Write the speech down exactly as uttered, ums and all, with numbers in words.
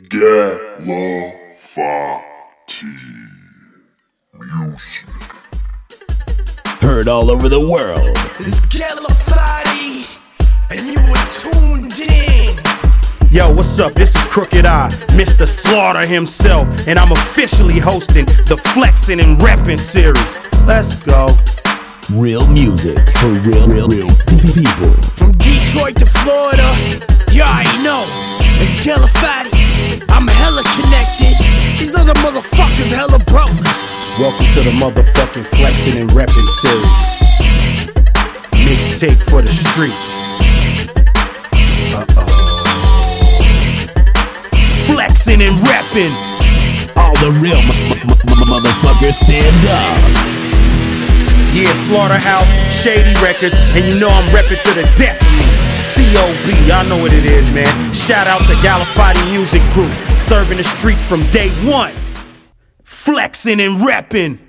Galafati Music. Heard all over the world. This is Galafati, and you were tuned in. Yo, what's up? This is Crooked Eye, Mister Slaughter himself, and I'm officially hosting the Flexin' and Reppin' series. Let's go. Real music for real, real, real people. From Detroit to Florida, you already know. It's Galafati. I'm hella connected. These other motherfuckers hella broke. Welcome to the motherfucking Flexin' and Reppin' series. Mixtape for the streets. Uh-oh. Flexin' and Reppin'. All the real m- m- m- motherfuckers stand up. Yeah, Slaughterhouse, Shady Records, and you know I'm reppin' to the death of me. C O B, y'all know what it is, man. Shout out to Galafati Music Group, serving the streets from day one. Flexin' and Reppin'.